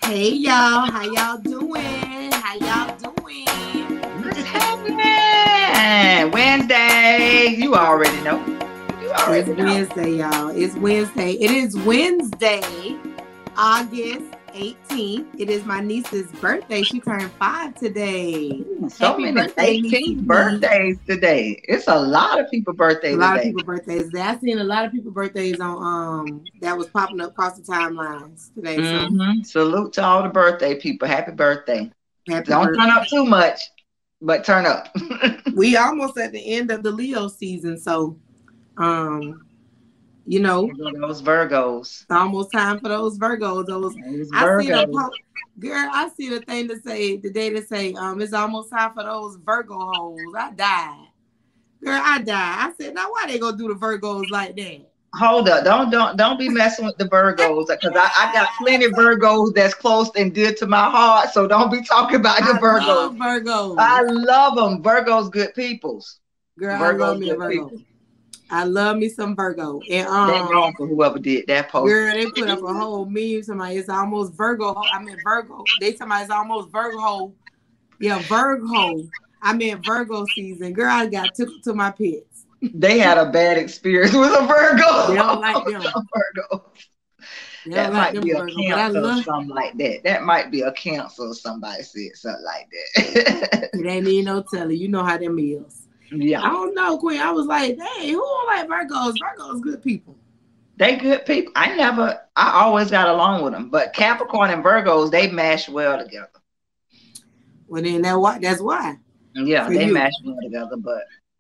Hey y'all, how y'all doing? How y'all doing? What's happening? Wednesday. You already know. You It's already know. Wednesday, y'all. It's Wednesday. It is Wednesday, August 18th. It is my niece's birthday. She turned 5 today. So Happy many birthday, niecey 18 P. birthdays today. It's a lot of people A birthday lot of today. people birthdays. I seen a lot of people birthdays on that was popping up across the timelines today. So Salute to all the birthday people. Happy birthday. happy Don't turn birthday. up too much, but turn up. We almost at the end of the Leo season, so you know, Those Virgos. it's almost time for those Virgos. Those I see the Virgos. girl. I see the thing to say today to say it's almost time for those Virgo hoes. I died, girl. I died. I said, now why they gonna do the Virgos like that? Hold up. Don't be messing with the Virgos because I got plenty of Virgos that's close and dear to my heart. So don't be talking about the I Virgos. love Virgos. I love them. Virgos good peoples. Girl, I love Virgos me a good Virgo. people. I love me some Virgo. And They wrong for whoever did that post. girl, they put up a whole meme. Somebody, it's almost Virgo. I mean Virgo. They somebody it's almost Virgo. Yeah, Virgo. I mean Virgo season. Girl, I got took to my pits. They had a bad experience with a Virgo. They don't like them. Virgo. They That don't like might them be a Virgo, but I cancer or love. something like that. That might be a cancer or somebody said something like that. It ain't need no telling. You know how them is. I Yeah. don't know, Queen. I was like, dang, who don't like Virgos? Virgos good people. They good people. I always got along with them. But Capricorn and Virgos, they mash well together. Well, then that's why. Yeah, For they you. mash well together. But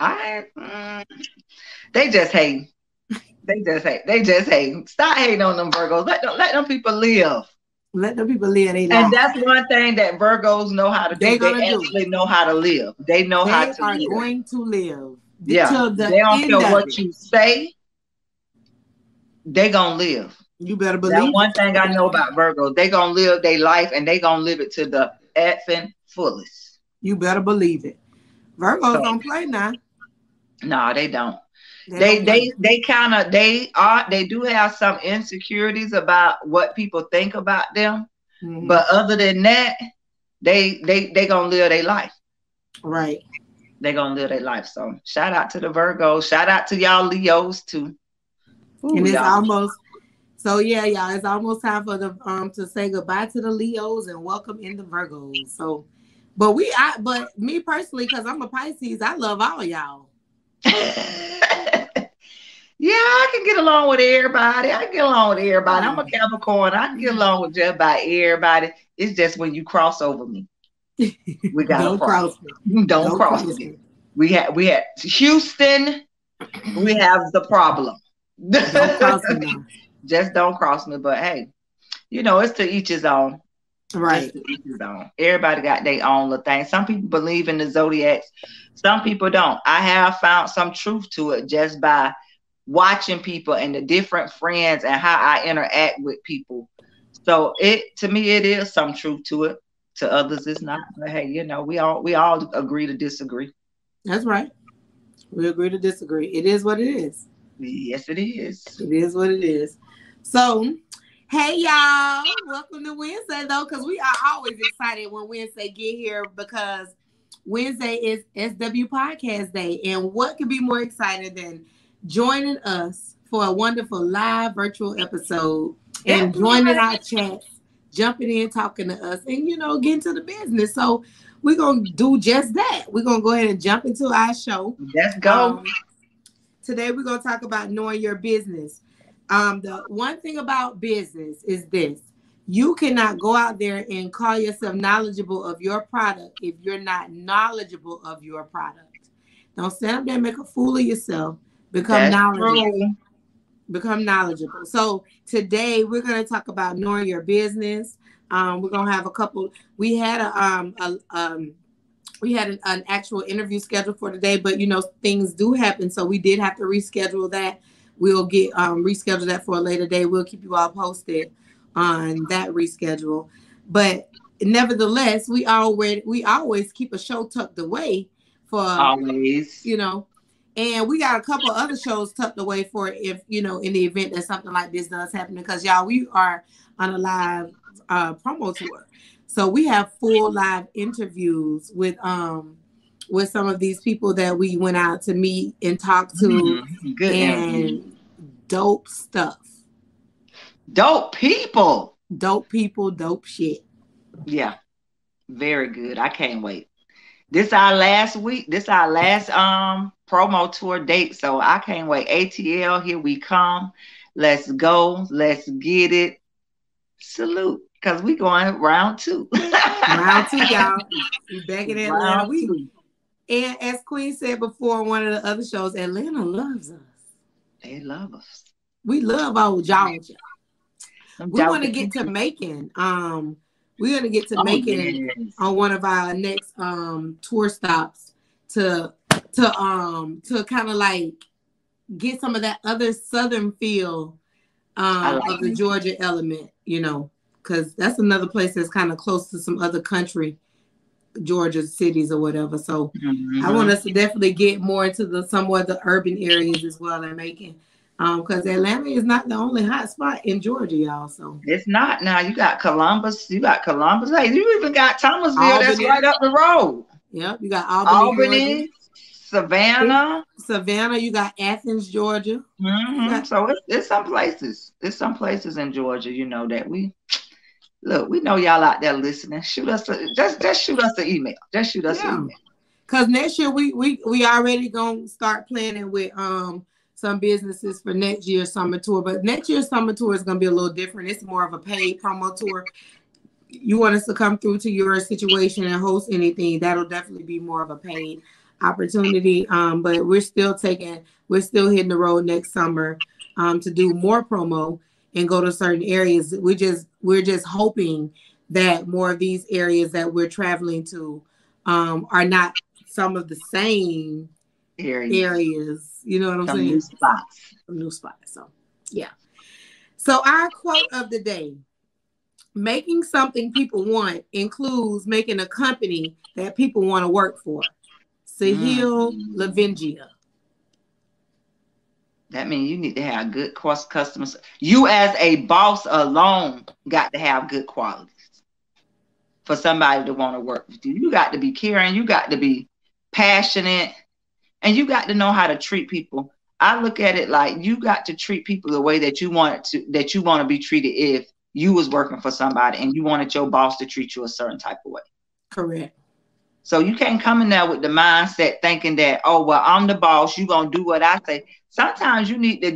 they just hate. They just hate. Stop hating on them Virgos. Let them people live. Let the people live their And life. that's one thing that Virgos know how to do. They They gonna do. actually know how to live. They know how They to are live. going to live. Yeah. Till the They don't end care of what it. you say. They gonna live. You better That's believe one it. thing I know about Virgos. They gonna live their life and they gonna live it to the effing fullest. You better believe it. Virgos So don't play now. no, they don't. They They don't play. they do have some insecurities about what people think about them. Mhm. But other than that, they gonna live their life. Right. They gonna live their life. So shout out to the Virgos. Shout out to y'all Leos too. Ooh, And it's y'all. almost so yeah, y'all. It's almost time for the to say goodbye to the Leos and welcome in the Virgos. So, but me personally, because I'm a Pisces, I love all y'all. Yeah, I can get along with everybody. I can get along with everybody. I'm a Capricorn. I can get along with just about everybody. It's just when you cross over me, we got Don't a problem. cross me. Don't cross me. We had Houston. We have the problem. Don't cross me now. Just don't cross me. But hey, it's to each his own. Right. Just to each his own. Everybody got their own little thing. Some people believe in the zodiacs. Some people don't. I have found some truth to it just by watching people and the different friends and how I interact with people. So to me it is some truth to it. To others it's not. But hey, we all agree to disagree. That's right. We agree to disagree. It is what it is. Yes, it is. It is what it is. So, hey y'all, welcome to Wednesday though, because we are always excited when Wednesday get here because Wednesday is SW Podcast Day, and what could be more exciting than joining us for a wonderful live virtual episode and joining our chats, jumping in, talking to us, and getting to the business. So we're gonna do just that. We're gonna go ahead and jump into our show. Let's go. Today we're gonna talk about knowing your business. The one thing about business is this: you cannot go out there and call yourself knowledgeable of your product if you're not knowledgeable of your product. Don't stand up there and make a fool of yourself. Become knowledgeable. True. Become knowledgeable. So today we're going to talk about knowing your business. We're going to have a couple. We had an actual interview scheduled for today, but things do happen, so we did have to reschedule that. We'll get reschedule that for a later day. We'll keep you all posted on that reschedule. But nevertheless, we always keep a show tucked away for always. And we got a couple other shows tucked away for if, you know, in the event that something like this does happen. Because y'all, we are on a live promo tour. So we have full live interviews with some of these people that we went out to meet and talk to. Good and interview. Dope stuff. Dope people. Dope people, dope shit. Yeah. Very good. I can't wait. This our last week. This our last promo tour date. So I can't wait. ATL, here we come. Let's go. Let's get it. Salute. Because we going round 2. Round 2, y'all. We back in Atlanta. Round 2. And as Queen said before on one of the other shows, Atlanta loves us. They love us. We love old Georgia. We want to get to Macon. We're gonna get to Macon on one of our next tour stops to kind of like get some of that other southern feel of the Georgia element, you know, because that's another place that's kind of close to some other country, Georgia cities or whatever. So I want us to definitely get more into some of the urban areas as well in Macon. Because Atlanta is not the only hot spot in Georgia, y'all. So it's not. Now you got Columbus. Hey, you even got Thomasville. Albany. That's right up the road. Yep, you got Albany, Savannah. You got Athens, Georgia. So it's some places. There's some places in Georgia, you know, that we know y'all out there listening. Shoot us just shoot us an email. Just shoot us an email. Because next year we already gonna start planning with some businesses for next year's summer tour, but next year's summer tour is going to be a little different. It's more of a paid promo tour. You want us to come through to your situation and host anything, that'll definitely be more of a paid opportunity. But we're still hitting the road next summer to do more promo and go to certain areas. We're just hoping that more of these areas that we're traveling to are not some of the same areas. You know what I'm saying? New spots. So, yeah. So our quote of the day: making something people want includes making a company that people want to work for. Sahil Lavingia. That means you need to have good customers. You as a boss alone got to have good qualities for somebody to want to work with you. You got to be caring. You got to be passionate. And you got to know how to treat people. I look at it like you got to treat people the way that you want to be treated if you was working for somebody and you wanted your boss to treat you a certain type of way. Correct. So you can't come in there with the mindset thinking that, oh, well, I'm the boss, you gonna do what I say. Sometimes you need to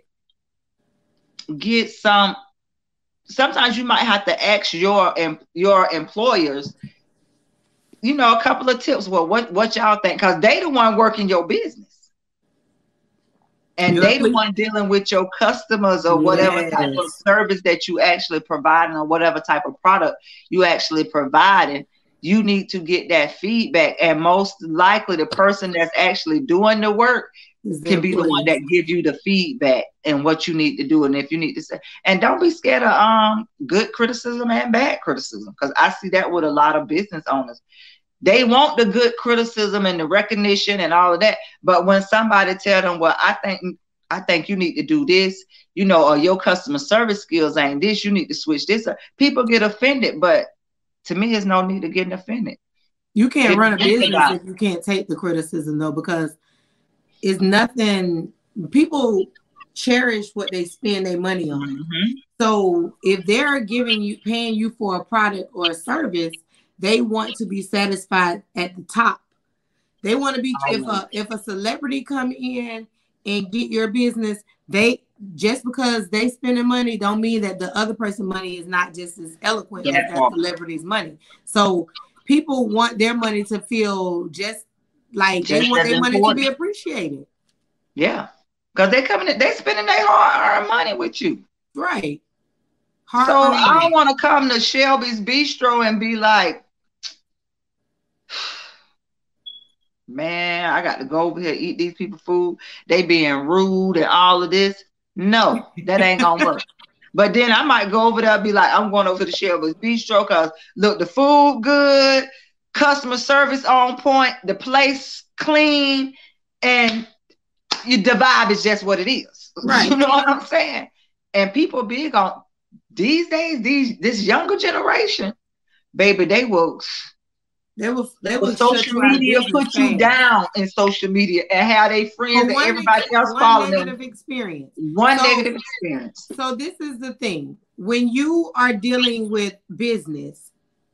get some. Sometimes you might have to ask your employers, you know, a couple of tips. Well, what y'all think? Because they the one working your business. And they the one dealing with your customers or whatever type of service that you actually providing or whatever type of product you actually providing. You need to get that feedback. And most likely the person that's actually doing the work can be the one that gives you the feedback and what you need to do and if you need to say. And don't be scared of good criticism and bad criticism, because I see that with a lot of business owners. They want the good criticism and the recognition and all of that, but when somebody tell them, well, I think you need to do this, you know, or your customer service skills ain't this, you need to switch this up, people get offended. But to me, there's no need to getting offended. You can't run a business if you can't take the criticism, though, because it's nothing. People cherish what they spend their money on. Mm-hmm. So if they're paying you for a product or a service, they want to be satisfied at the top. They want to be, if a celebrity come in and get your business, just because they spending money don't mean that the other person's money is not just as eloquent as that celebrity's money. So people want their money to feel just like they want their money to be appreciated. Yeah, because they spending their hard-earned money with you, right? So I don't want to come to Shelby's Bistro and be like, man, I got to go over here eat these people food. They being rude and all of this. No, that ain't gonna work. But then I might go over there and be like, I'm going over to Shelby's Bistro because look, the food good, customer service on point, the place clean, and the vibe is just what it is. Right. You know what I'm saying? And people big on these days, this younger generation, baby, they will social media put you down in social media and have their friends and everybody else following them. Negative experience. Negative experience. So this is the thing. When you are dealing with business,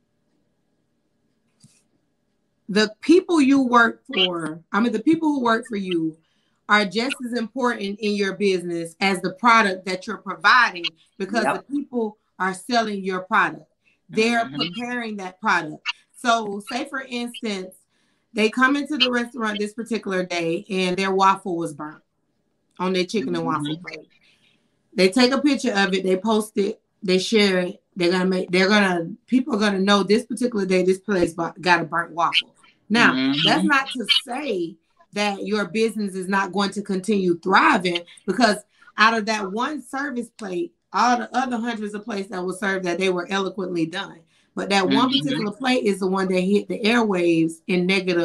the people you work for, the people who work for you are just as important in your business as the product that you're providing, because the people are selling your product. They're preparing that product. So say, for instance, they come into the restaurant this particular day and their waffle was burnt on their chicken and waffle plate. They take a picture of it, they post it, they share it. People are gonna know this particular day this place got a burnt waffle. Now, that's not to say that your business is not going to continue thriving, because out of that one service plate, all the other hundreds of plates that were served, that they were eloquently done. But that one particular plate is the one that hit the airwaves in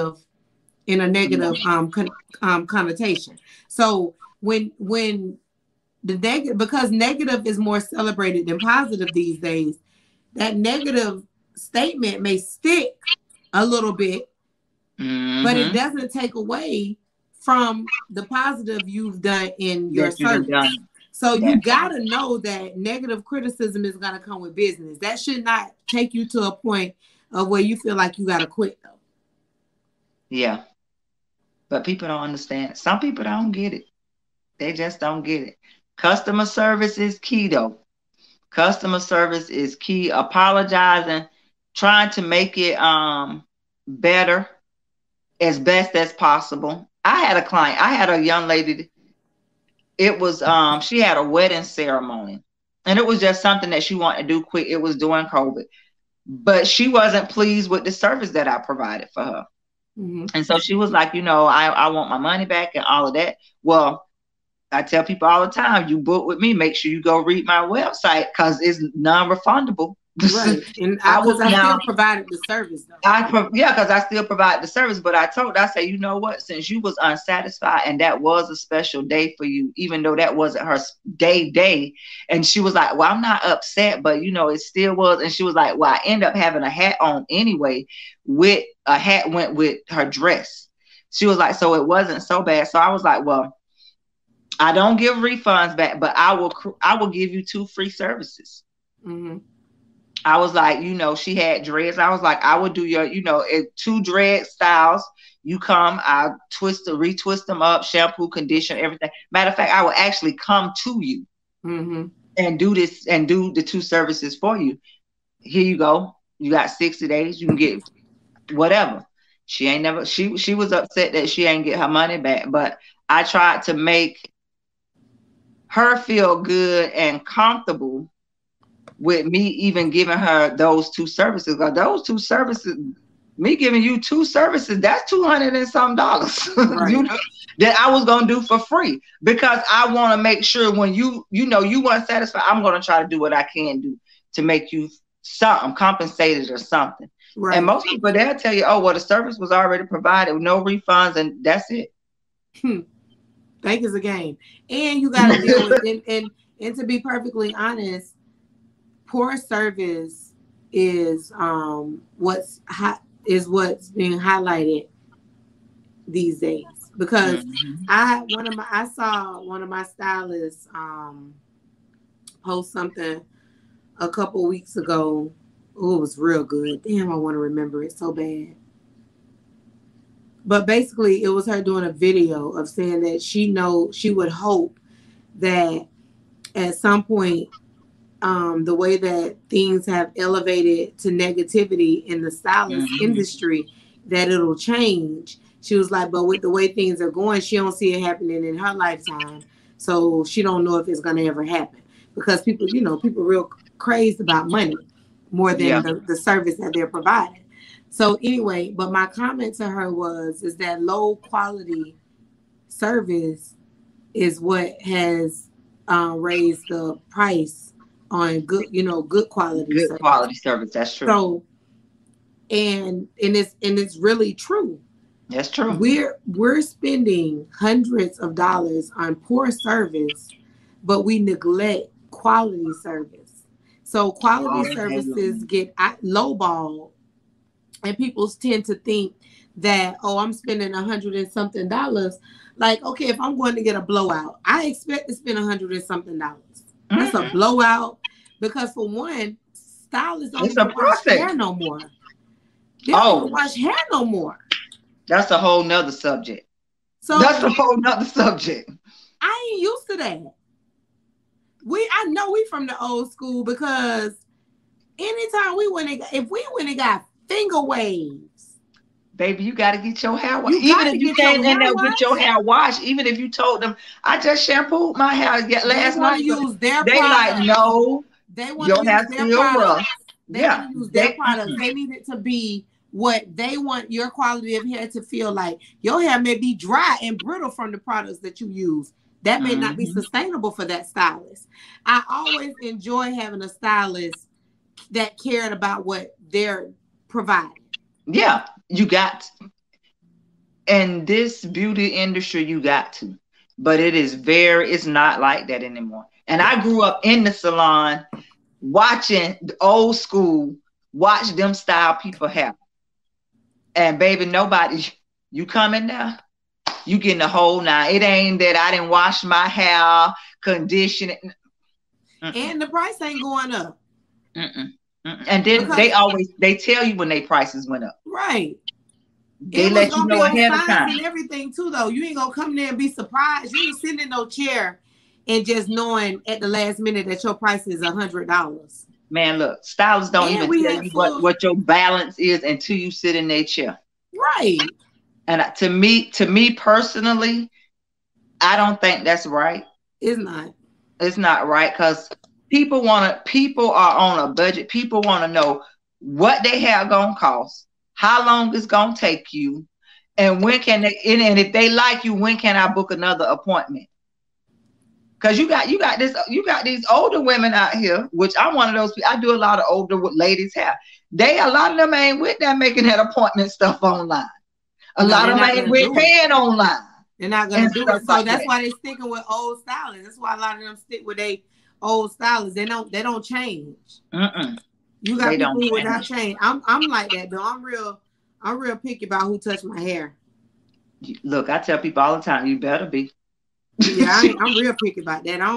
a negative connotation. So when the negative, because negative is more celebrated than positive these days, that negative statement may stick a little bit, but it doesn't take away from the positive you've done in your service. So you got to know that negative criticism is going to come with business. That should not take you to a point of where you feel like you got to quit, though. Yeah. But people don't understand. Some people don't get it. They just don't get it. Customer service is key, though. Customer service is key. Apologizing, trying to make it better as best as possible. I had a young lady. It was she had a wedding ceremony, and it was just something that she wanted to do quick. It was during COVID, but she wasn't pleased with the service that I provided for her. And so she was like, I want my money back and all of that. Well, I tell people all the time, you book with me, make sure you go read my website, because it's non-refundable. Right. And I still provided the service, though. Because I still provide the service. But I said, you know what? Since you was unsatisfied and that was a special day for you, even though that wasn't her day. And she was like, well, I'm not upset, but it still was. And she was like, well, I end up having a hat on anyway. With a hat went with her dress. She was like, so it wasn't so bad. So I was like, well, I don't give refunds back, but I will give you 2 free services. I was like, she had dreads. I was like, I would do your, 2 dread styles. You come, I'll retwist them up, shampoo, condition, everything. Matter of fact, I will actually come to you and do this and do the 2 services for you. Here you go. You got 60 days. You can get whatever. She was upset that she ain't get her money back, but I tried to make her feel good and comfortable with me even giving her those 2 services. Because those 2 services, me giving you 2 services, that's $200 and some dollars. Right. That I was gonna do for free, because I want to make sure when you weren't satisfied, I'm gonna try to do what I can do to make you something compensated or something. Right. And most people, they'll tell you, oh, well, the service was already provided with no refunds, and that's it. Thank is a game. And you got to deal with it. And to be perfectly honest, poor service is what's being highlighted these days. Because I saw one of my stylists post something a couple weeks ago. Oh, it was real good. Damn, I want to remember it so bad. But basically, it was her doing a video of saying that she would hope that at some point, the way that things have elevated to negativity in the stylist industry, that it'll change. She was like, but with the way things are going, she don't see it happening in her lifetime. So she don't know if it's going to ever happen, because people real crazed about money more than the service that they're providing. So anyway, but my comment to her is that low quality service is what has raised the price on good quality quality service. That's true. So and it's really true. That's true. We're spending hundreds of dollars on poor service, but we neglect quality service. So quality services get lowballed, and people tend to think that, oh, I'm spending $100 and something. Like, okay, if I'm going to get a blowout, I expect to spend $100 and something. That's a blowout, because for one, stylists don't even wash hair no more. They don't even wash hair no more. That's a whole nother subject. So that's a whole nother subject. I ain't used to that. I know we from the old school, because anytime if we went and got finger waves, baby, you got to get your hair washed. Even if you came in there with your hair washed, even if you told them, I just shampooed my hair last night. They like, no, they want to use their products. They want to use their products. They need it to be what they want your quality of hair to feel like. Your hair may be dry and brittle from the products that you use. That may not be sustainable for that stylist. I always enjoy having a stylist that cared about what they're providing. Yeah, you got to. In this beauty industry, you got to. But it's not like that anymore. And I grew up in the salon watching the old school, watch them style people hair. And baby, you come in there, you getting the whole nine. It ain't that I didn't wash my hair, condition it. And the price ain't going up. And then they tell you when their prices went up. Right. They let you know ahead of time. And everything too, though. You ain't gonna come there and be surprised. You ain't sitting in no chair and just knowing at the last minute that your price is $100. Man, look, stylists don't even tell you what your balance is until you sit in their chair. Right. And to me personally, I don't think that's right. It's not. It's not right, because people are on a budget. People want to know what they have gonna cost, how long it's gonna take you, and when can they, and if they like you, when can I book another appointment? Because you got these older women out here, which I'm one of those people. I do a lot of older ladies' hair. A lot of them ain't with that making that appointment stuff online. A lot of them ain't with paying online. They're not gonna do it. So that's why they're sticking with old stylists. That's why a lot of them stick with their old stylists. They don't change. You got people who would not change. I'm like that though. I'm real picky about who touch my hair. Look, I tell people all the time, you better be. Yeah, I'm real picky about that.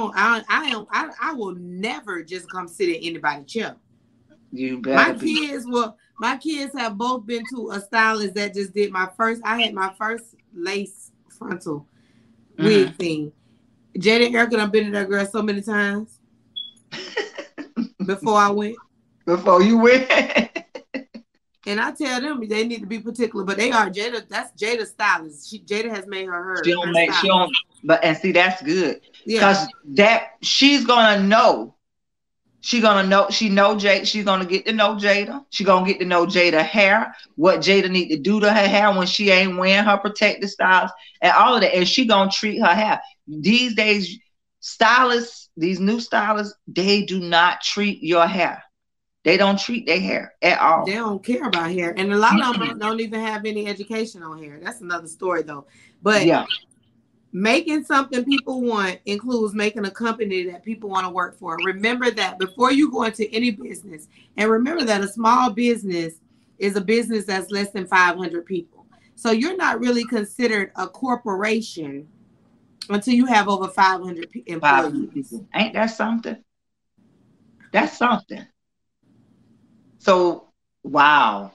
I will never just come sit in anybody's chair. You better My kids have both been to a stylist that just did I had my first lace frontal wig thing. Jada and Erica done been to that girl so many times before I went. Before you went. And I tell them they need to be particular, but they are Jada. That's Jada's stylist. Jada has made her. She don't. But and see, that's good, because she's gonna know. She's gonna know. She know Jada. She's gonna get to know Jada. She's gonna get to know Jada hair. What Jada need to do to her hair when she ain't wearing her protective styles and all of that. And she gonna treat her hair. These days, stylists, these new stylists, they do not treat your hair. They don't treat their hair at all. They don't care about hair. And a lot of them don't even have any education on hair. That's another story, though. But making something people want includes making a company that people want to work for. Remember that before you go into any business. And remember that a small business is a business that's less than 500 people. So you're not really considered a corporation until you have over 500 employees. Ain't that something? That's something. So, wow.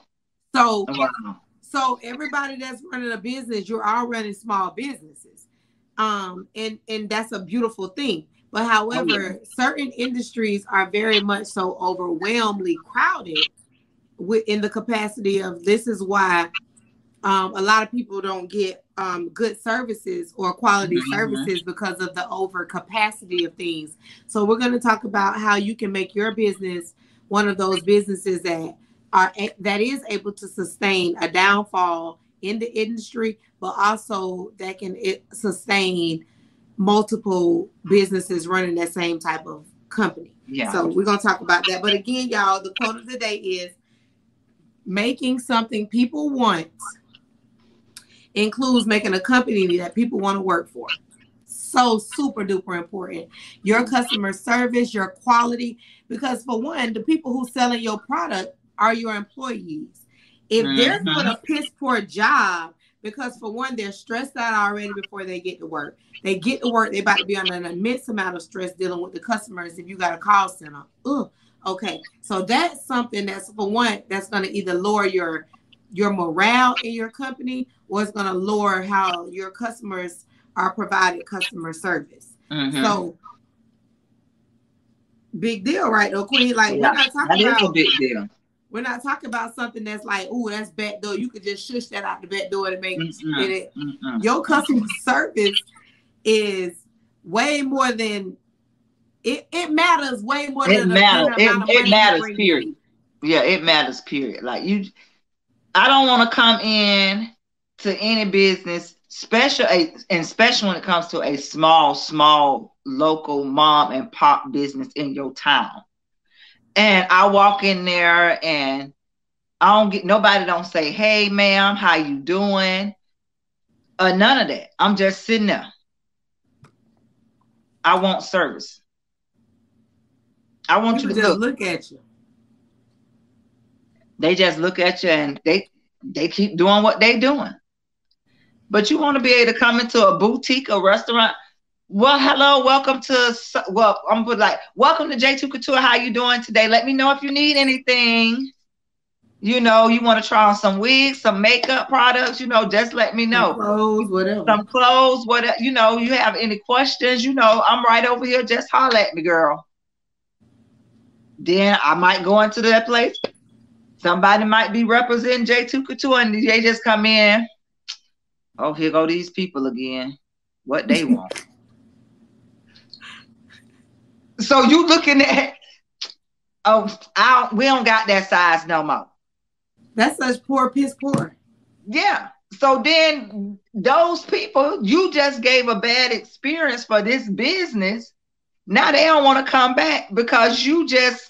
So everybody that's running a business, you're all running small businesses. And that's a beautiful thing. But however, certain industries are very much so overwhelmingly crowded in the capacity of, this is why a lot of people don't get good services or quality services, because of the over capacity of things. So we're going to talk about how you can make your business one of those businesses that is able to sustain a downfall in the industry, but also that can sustain multiple businesses running that same type of company. Yeah. So we're going to talk about that. But again, y'all, the quote of the day is making something people want includes making a company that people want to work for. So super duper important. Your customer service, your quality, because for one, the people who selling your product are your employees. If they're doing a piss poor job, because for one, they're stressed out already before they get to work. They get to work, they about to be under an immense amount of stress dealing with the customers if you got a call center. Ugh. Okay, so that's something that's, for one, that's going to either lower your morale in your company, or it's going to lower how your customers are provided customer service. So big deal, right though, Queen? Like, we're not talking about a big deal. We're not talking about something that's like, oh, that's back door. You could just shush that out the back door to make it. Your customer service is way more than it matters way more than it matters. It matters, period. Yeah, it matters, period. Like, I don't want to come in to any business, especially when it comes to a small local mom and pop business in your town. And I walk in there and nobody don't say, hey, ma'am, how you doing? None of that. I'm just sitting there. I want service. I want you to just look at you. They just look at you and they keep doing what they doing. But you want to be able to come into a boutique, a restaurant. Well, hello, welcome to J2 Couture. How you doing today? Let me know if you need anything. You want to try on some wigs, some makeup products, just let me know. Some clothes, whatever. You have any questions, I'm right over here. Just holler at me, girl. Then I might go into that place. Somebody might be representing J2 Couture and they just come in. Oh, here go these people again. What they want. So you looking at, we don't got that size no more. That's such piss poor. Yeah. So then those people, you just gave a bad experience for this business. Now they don't want to come back because you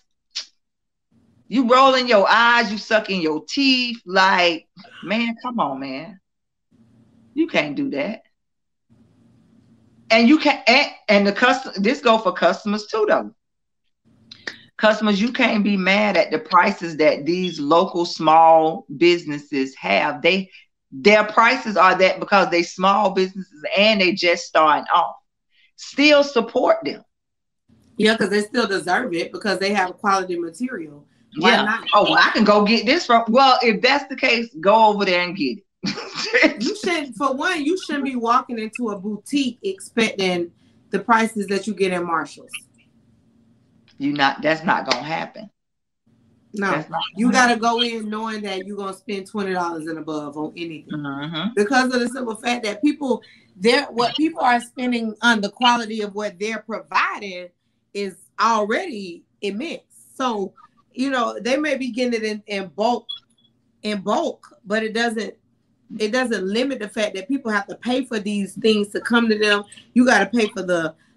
rolling your eyes, you sucking your teeth. Like, man, come on, man. You can't do that. And you can't, and this go for customers too, though. Customers, you can't be mad at the prices that these local small businesses have. Their prices are that because they small businesses and they just starting off. Still support them. Yeah, because they still deserve it because they have quality material. Why not? Oh, well, I can go get this from. Well, if that's the case, go over there and get it. You shouldn't be walking into a boutique expecting the prices that you get in Marshalls. That's not gonna happen. No, you gotta go in knowing that you're gonna spend $20 and above on anything because of the simple fact that what people are spending on the quality of what they're providing is already immense. So they may be getting it in bulk, but it doesn't limit the fact that people have to pay for these things to come to them. You got to pay for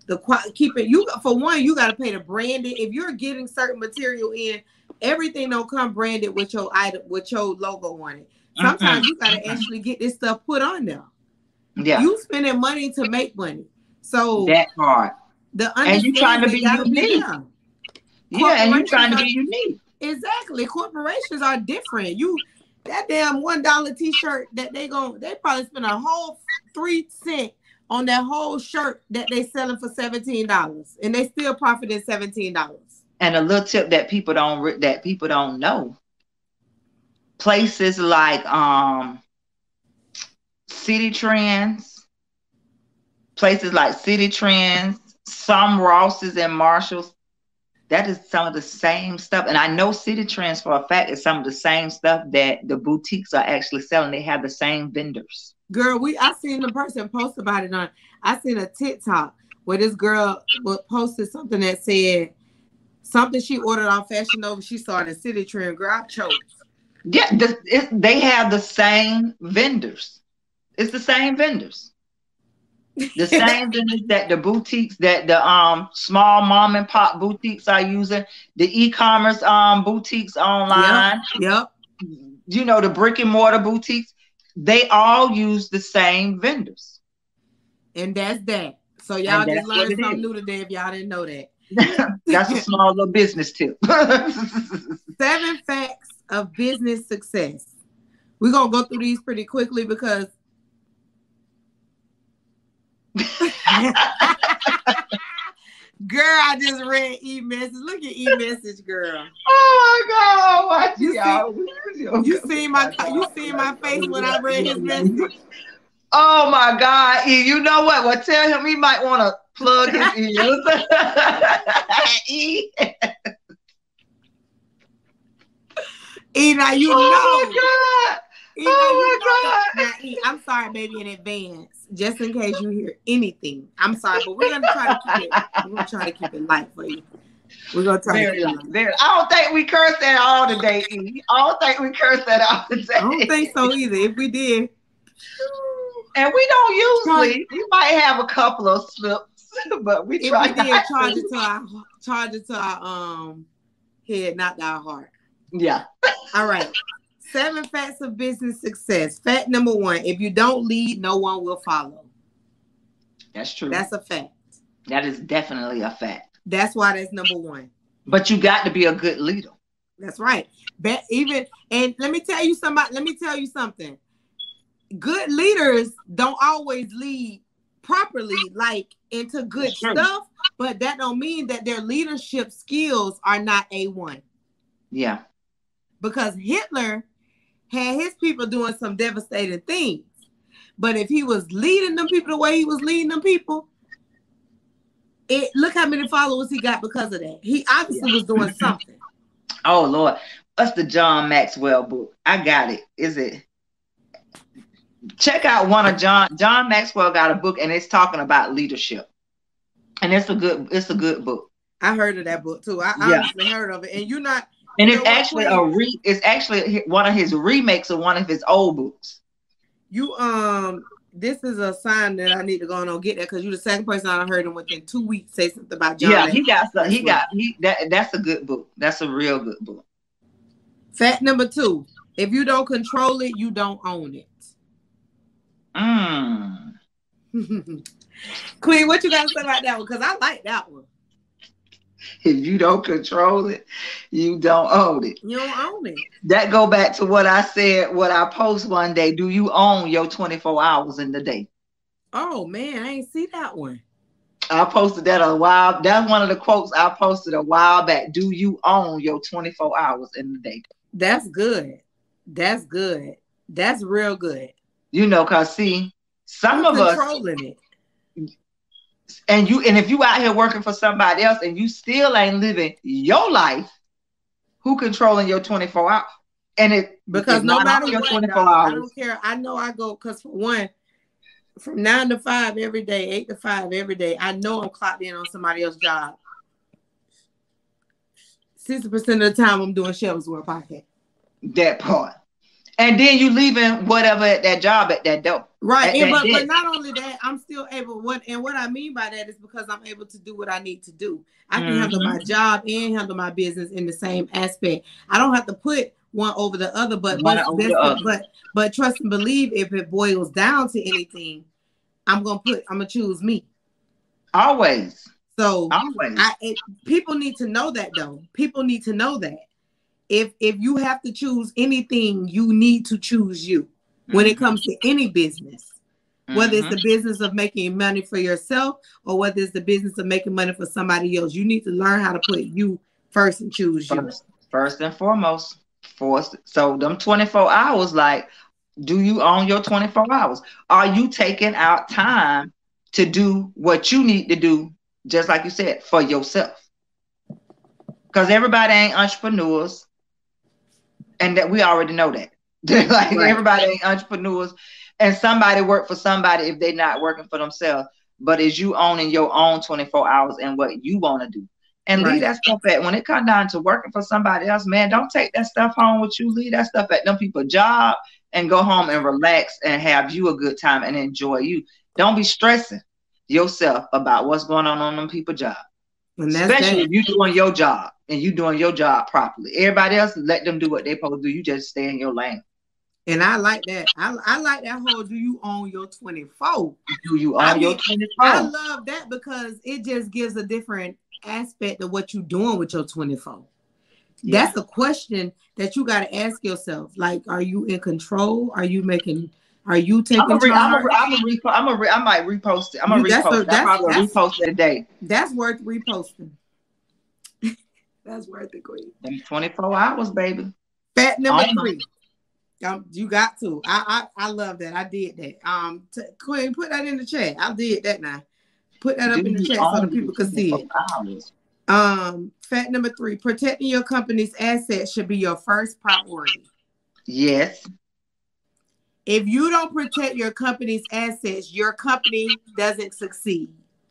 you got to pay to brand it. If you're getting certain material in, everything don't come branded with your item, with your logo on it. Sometimes you got to actually get this stuff put on there. Yeah, you spending money to make money. So that part. And you trying to be unique. And you trying to be unique. Exactly. Corporations are different. That damn $1 t-shirt that they probably spend a whole 3 cents on that whole shirt that they selling for $17, and they still profiting $17. And a little tip that people don't know: places like City Trends, some Rosses and Marshalls. That is some of the same stuff. And I know City Trends for a fact is some of the same stuff that the boutiques are actually selling. They have the same vendors. Girl, I seen the person post about it I seen a TikTok where this girl posted something that said something she ordered on Fashion Nova. She saw it in City Trend. Girl, I choked. Yeah, they have the same vendors. It's the same vendors. The same vendors that the boutiques, that the small mom and pop boutiques are using, the e-commerce boutiques online. Yep. The brick and mortar boutiques. they all use the same vendors. And that's that. So y'all And just that's what learned it something is. new today if y'all didn't know that. That's a small little business tip. 7 facts of business success. We're going to go through these pretty quickly because girl, I just read e-message. Look at e-message, girl. Oh my God! Watch You y'all. You seen my face when I read his message. Oh my God! You know what? Well, tell him he might want to plug his ears. Now you know. Oh my God! Oh my God! Now, I'm sorry, baby, in advance, just in case you hear anything. I'm sorry, but we're gonna try to keep it. We're gonna try to keep it light for you. We're gonna try to keep it light. I don't think we cursed that all today. I don't think we cursed that all today. I don't think so either. If we did, and we don't usually. We might have a couple of slips, but we try. If we did, charge it to our head, not our heart. Yeah. All right. 7 facts of business success. Fact number 1: if you don't lead, no one will follow. That's true. That's a fact. That is definitely a fact. That's why that's number 1. But you got to be a good leader. That's right. And let me tell you something. Good leaders don't always lead properly, like into good stuff, but that don't mean that their leadership skills are not A1. Yeah. Because Hitler had his people doing some devastating things. But if he was leading them people the way he was leading them people, look how many followers he got because of that. He obviously was doing something. Oh, Lord. That's the John Maxwell book. I got it. Is it? Check out one of John Maxwell got a book, and it's talking about leadership. And it's a good book. I heard of that book too. I honestly heard of it. And you're not. And it's actually it's actually one of his remakes of one of his old books. This is a sign that I need to go and get that because you're the second person I heard him within 2 weeks say something about John. Yeah, that's a good book. That's a real good book. Fact number 2: if you don't control it, you don't own it. Queen, what you got to say about that one? Because I like that one. If you don't control it, you don't own it. You don't own it. That go back to what I said, what I post one day. Do you own your 24 hours in the day? Oh, man, I ain't see that one. I posted that a while. That's one of the quotes I posted a while back. Do you own your 24 hours in the day? That's good. That's good. That's real good. You know, because see, some of us controlling it. And if you out here working for somebody else and you still ain't living your life, who controlling your 24 hours? And because no matter what, 24 hours. I don't care. I know I go because for one, from 9 to 5 every day, 8 to 5 every day, I know I'm clocked in on somebody else's job. 60% of the time I'm doing Shelby's World podcast. That part. And then you leaving whatever at that job at that door. Right. But not only that, I'm still able. What I mean by that is because I'm able to do what I need to do. I can handle my job and handle my business in the same aspect. I don't have to put one over the other, but trust and believe if it boils down to anything, I'm gonna choose me. Always. So people need to know that though. People need to know that. If you have to choose anything, you need to choose you when it comes to any business, whether it's the business of making money for yourself or whether it's the business of making money for somebody else. You need to learn how to put you first and choose you. First and foremost. So them 24 hours, like, do you own your 24 hours? Are you taking out time to do what you need to do, just like you said, for yourself? Because everybody ain't entrepreneurs. And that we already know that. Like right. Everybody ain't entrepreneurs, and somebody work for somebody if they're not working for themselves. But is you owning your own 24 hours and what you want to do, and leave that stuff at when it comes down to working for somebody else, man. Don't take that stuff home with you. Leave that stuff at them people's job and go home and relax and have you a good time and enjoy you. Don't be stressing yourself about what's going on them people's job. Especially if you're doing your job and you doing your job properly. Everybody else, let them do what they're supposed to do. You just stay in your lane. And I like that. I like that whole do you own your 24? Do you own your 24? I love that because it just gives a different aspect of what you're doing with your 24. Yeah. That's a question that you got to ask yourself. Like, are you in control? Are you taking charge? I might repost it. I'm going to repost it. I'm probably going to repost it today. That's worth reposting. That's worth it, Queen. 24 hours, baby. Fact number 3. You got to. I love that. I did that. Queen, put that in the chat. I did that now. Put that up in the chat so the people can see it. Fact number 3, protecting your company's assets should be your first priority. Yes. If you don't protect your company's assets, your company doesn't succeed.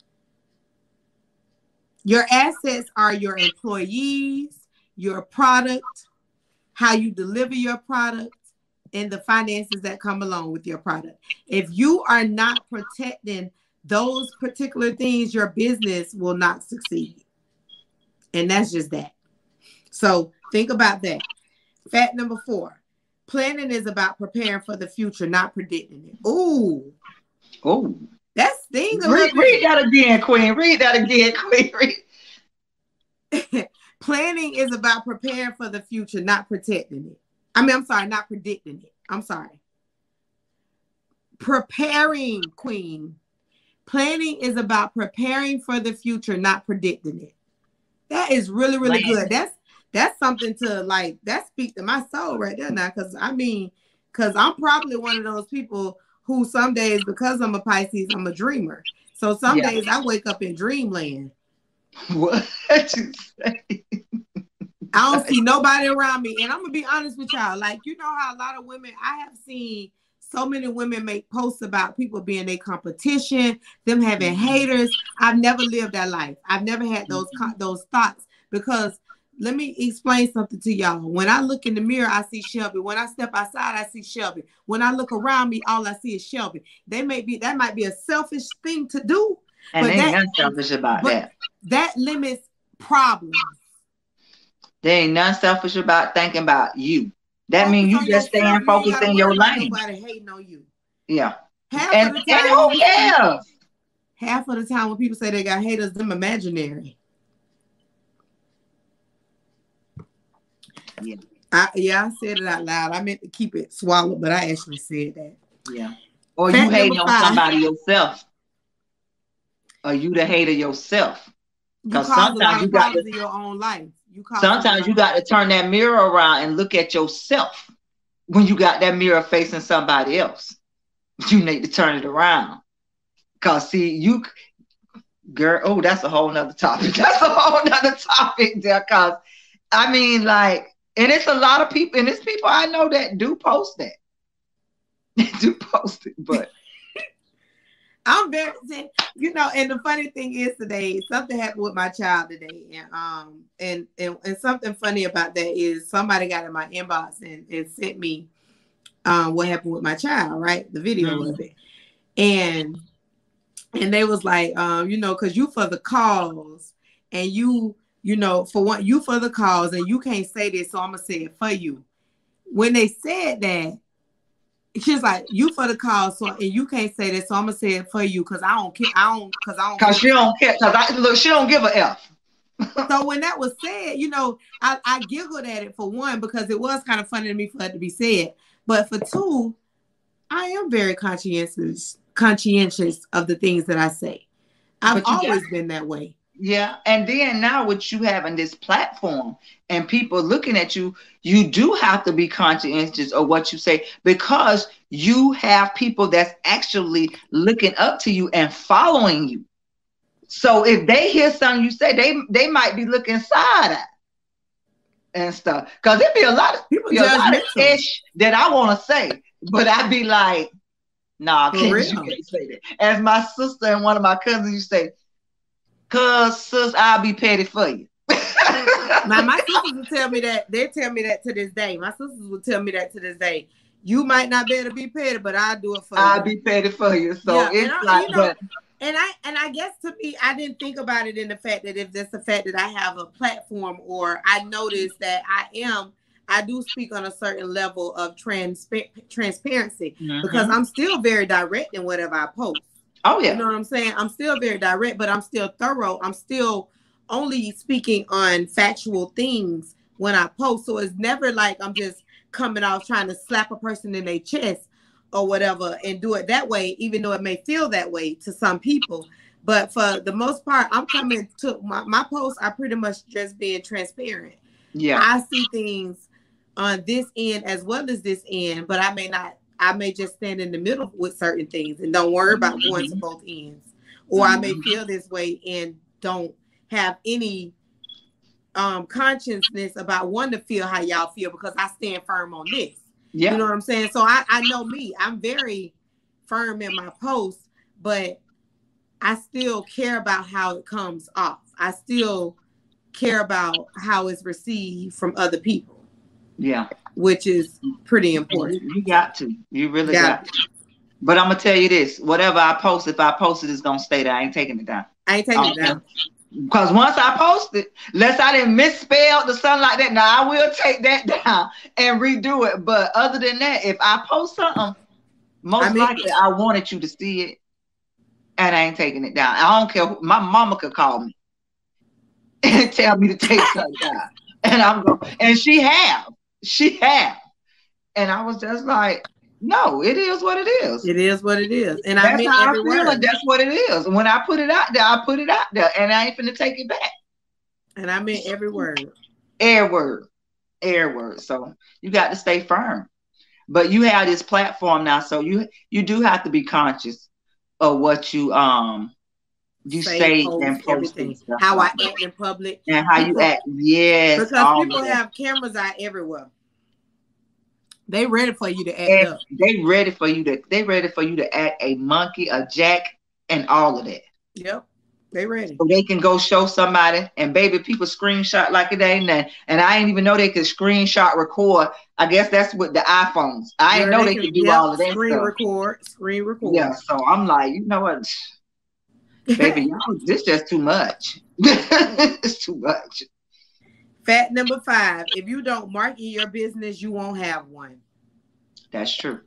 Your assets are your employees, your product, how you deliver your product, and the finances that come along with your product. If you are not protecting those particular things, your business will not succeed. And that's just that. So think about that. Fact number 4, planning is about preparing for the future, not predicting it. Ooh. Oh. That's thing. Read that again, Queen. Read that again, Queen. Planning is about preparing for the future, not protecting it. Not predicting it. I'm sorry. Preparing, Queen. Planning is about preparing for the future, not predicting it. That is really, really good. That's something to like, that speak to my soul right there now. Because I'm probably one of those people who some days, because I'm a Pisces, I'm a dreamer. So some days I wake up in dreamland. What you say? I don't see nobody around me. And I'm going to be honest with y'all. Like, you know how a lot of women, I have seen so many women make posts about people being their competition, them having haters. I've never lived that life. I've never had those thoughts because let me explain something to y'all. When I look in the mirror, I see Shelby. When I step outside, I see Shelby. When I look around me, all I see is Shelby. That might be a selfish thing to do. And they ain't selfish about that. That limits problems. There ain't nothing selfish about thinking about you. That means you just staying focused in your lane. Nobody hating on you. Yeah. Half of the time, who cares? Half of the time when people say they got haters, them imaginary. Yeah. I said it out loud. I meant to keep it swallowed, but I actually said that. Yeah. Or you hating on somebody yourself. Or you the hater yourself. Because sometimes you got to in your own life. Sometimes you got to turn that mirror around and look at yourself when you got that mirror facing somebody else. You need to turn it around. Because see, girl, that's a whole nother topic. That's a whole nother topic there. Because I mean, like, and it's a lot of people, and it's people I know that do post that. They do post it, but I'm very, and the funny thing is today, something happened with my child today. And something funny about that is somebody got in my inbox and sent me what happened with my child, right? The video of it. And they was like, because you for the cause and you for the cause and you can't say this, so I'm going to say it for you. When they said that, she's like, you for the cause, so and you can't say that, so I'm gonna say it for you because I don't care. Because she don't care. Because she don't give a F. So when that was said, I giggled at it for one because it was kind of funny to me for that to be said. But for two, I am very conscientious of the things that I say. I've always been that way. Yeah, and then now with you having this platform and people looking at you, you do have to be conscientious of what you say because you have people that's actually looking up to you and following you. So if they hear something you say, they might be looking side at and stuff. Because there'd be a lot of people ish that I want to say, but I'd be like, nah, you can't say that. As my sister and one of my cousins used to say, "Cause sis, I'll be petty for you." Now my sisters will tell me that. They tell me that to this day. My sisters will tell me that to this day. You might not be able to be petty, but I'll do it for you. I'll be petty for you. So yeah, it's like that. And I guess to me, I didn't think about it in the fact that if that's the fact that I have a platform or I notice that I do speak on a certain level of transparency because Mm-hmm. I'm still very direct in whatever I post. Oh You yeah. know what I'm saying? I'm still very direct, but I'm still thorough. I'm still only speaking on factual things when I post. So it's never like I'm just coming off trying to slap a person in their chest or whatever and do it that way, even though it may feel that way to some people. But for the most part, I'm coming to my posts are pretty much just being transparent. Yeah. I see things on this end as well as this end, but I may just stand in the middle with certain things and don't worry about going to both ends. Or I may feel this way and don't have any consciousness about wanting to feel how y'all feel because I stand firm on this. Yeah. You know what I'm saying? So I know me. I'm very firm in my posts, but I still care about how it comes off. I still care about how it's received from other people. Yeah. Which is pretty important. You got to. You really got to. But I'm gonna tell you this: whatever I post, if I post it, it's gonna stay there. I ain't taking it down. I ain't taking it down. Because once I post it, unless I didn't misspell the something like that, now I will take that down and redo it. But other than that, if I post something, most likely I wanted you to see it, and I ain't taking it down. I don't care. My mama could call me and tell me to take something down, and I'm going. And she have, and I was just like, no, it is what it is. It is what it is, and that's I mean how every word. And that's what it is. When I put it out there, I put it out there, and I ain't finna take it back. And I meant every word. Every word. So you got to stay firm. But you have this platform now, so you do have to be conscious of what you say and post everything. How I act in public and how you act. Yes, because people have cameras out everywhere. They ready for you to act up. They ready for you to act a monkey, a jack, and all of that. Yep. They ready. So they can go show somebody, and baby, people screenshot like it ain't nothing. And I didn't even know they could screenshot record. I guess that's with the iPhones. I didn't know they could do all of that screen stuff. Record. Yeah, so I'm like, you know what? Baby, this is just too much. It's too much. Fact number 5, if you don't market your business, you won't have one. That's true.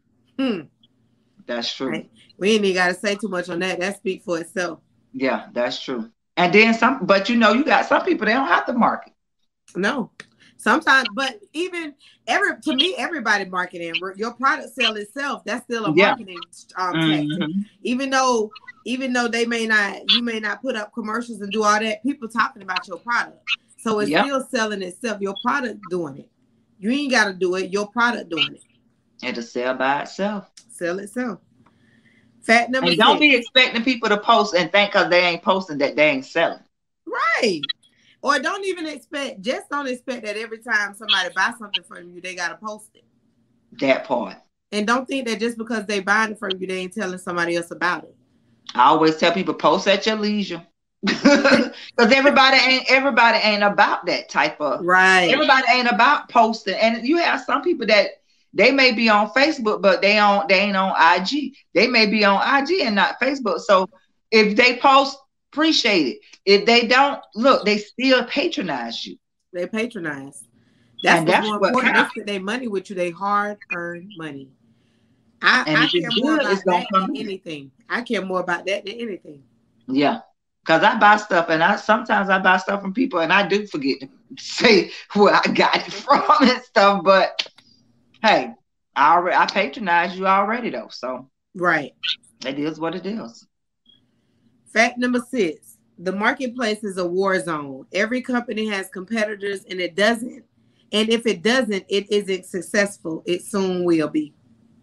That's true. Right. We ain't even got to say too much on that. That speaks for itself. Yeah, that's true. And then some, but you got some people, they don't have to market. No. Sometimes, but even to me, everybody marketing. Your product sell itself. That's still a marketing tactic. Even though you may not put up commercials and do all that, people talking about your product. So it's still selling itself. Your product doing it. You ain't got to do it. Your product doing it. It'll sell by itself. Sell itself. Fact number 6. Don't be expecting people to post and think because they ain't posting that they ain't selling. Right. Or don't expect that every time somebody buys something from you, they got to post it. That part. And don't think that just because they buying it from you, they ain't telling somebody else about it. I always tell people, post at your leisure. Because everybody ain't about that type of Everybody ain't about posting, and you have some people that they may be on Facebook, but they ain't on IG. They may be on IG and not Facebook. So if they post, appreciate it. If they don't, look, they still patronize you. They patronize. That's more important. They spend their money with you. They hard-earned money. I care more about that than anything. I care more about that than anything. Yeah. Because I buy stuff, and sometimes I buy stuff from people, and I do forget to say where I got it from and stuff. But hey, I patronize you already, though. So right, it is what it is. Fact number 6: the marketplace is a war zone. Every company has competitors, and it doesn't. And if it doesn't, it isn't successful. It soon will be.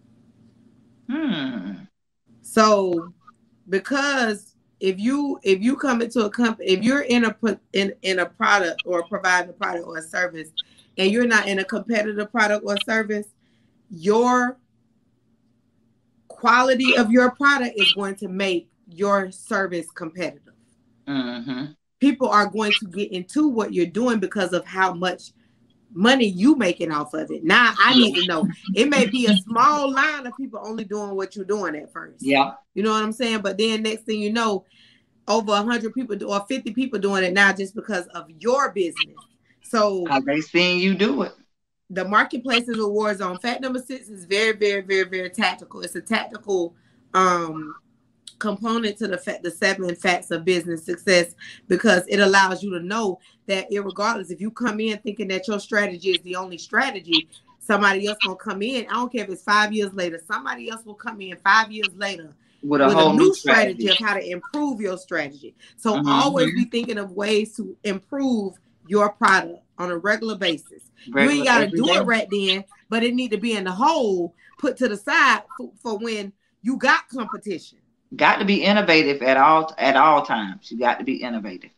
So, because if you come into a company, if you're in a product or providing a product or a service, and you're not in a competitive product or service, your quality of your product is going to make your service competitive. People are going to get into what you're doing because of how much money you making off of it. Now I need to know. It may be a small line of people only doing what you're doing at first. Yeah. You know what I'm saying? But then next thing you know, over 100 people or 50 people doing it now just because of your business. So they seeing you do it. the marketplace is a war zone. Fact number 6 is very, very, very, very tactical. It's a tactical component to the 7 facts of business success, because it allows you to know that irregardless, if you come in thinking that your strategy is the only strategy, somebody else gonna come in. I don't care if it's 5 years later, somebody else will come in 5 years later with a whole new strategy of how to improve your strategy. So always be thinking of ways to improve your product on a regular basis. You ain't got to do it right then, but it need to be in the hole, put to the side for when you got competition. Got to be innovative at all times. You got to be innovative.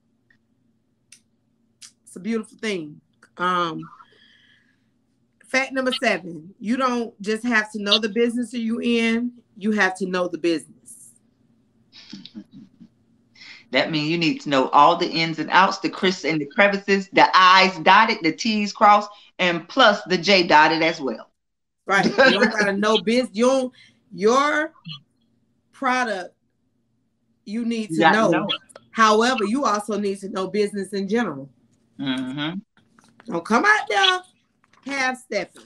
It's a beautiful thing. Fact number 7, you don't just have to know the business you in, you have to know the business. That means you need to know all the ins and outs, the crisps and the crevices, the I's dotted, the T's crossed, and plus the J dotted as well. Right. You don't gotta know business. Your product, you need to know. However, you also need to know business in general. Don't come out there half-stepping.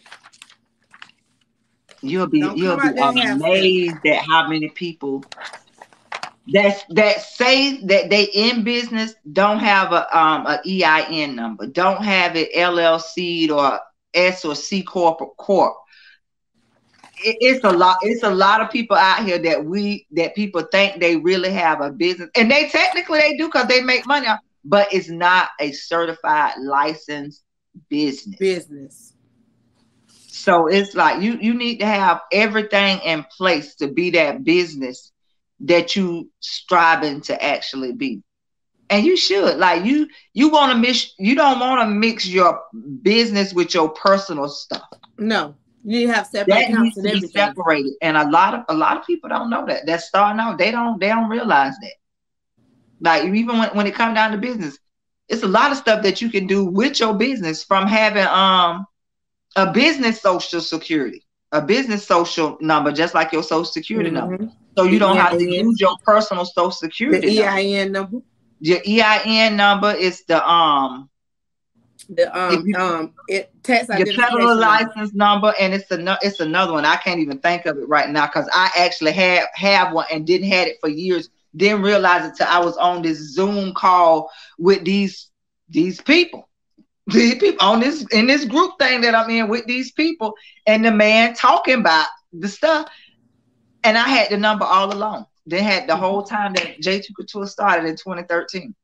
You'll be amazed at how many people that say that they in business don't have a EIN number, don't have it LLC or S or C corp. It's a lot of people out here that people think they really have a business, and they technically they do because they make money, but it's not a certified licensed business. So it's like you need to have everything in place to be that business that you striving to actually be. And you should, like, you don't want to mix your business with your personal stuff. No, you have separate accounts and everything. Separated. And a lot of people don't know that. That's starting out. They don't realize that. Like, even when it comes down to business, it's a lot of stuff that you can do with your business, from having a business social security, a business social number, just like your social security number. So you don't have to use your personal social security EIN number. Your EIN number is the tax your federal license number, and it's another one. I can't even think of it right now because I actually have one and didn't have it for years. Didn't realize it till I was on this Zoom call with these people. These people in this group thing that I'm in with these people, and the man talking about the stuff, and I had the number all along. They had the whole time that J2 Couture started in 2013,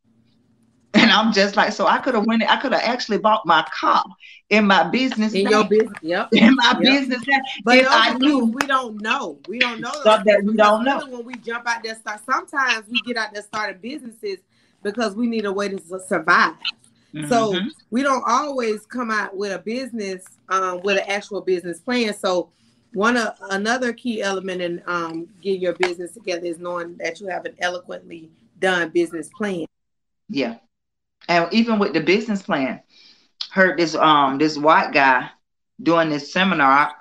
and I'm just like, so I could have went. I could have actually bought my car in my business. In your business, in my business. But if I knew, we don't know. We don't know stuff that we don't know. When we jump out there, sometimes we get out there starting businesses because we need a way to survive. So we don't always come out with a business, with an actual business plan. So another key element in getting your business together is knowing that you have an eloquently done business plan. Yeah, and even with the business plan, heard this white guy doing this seminar.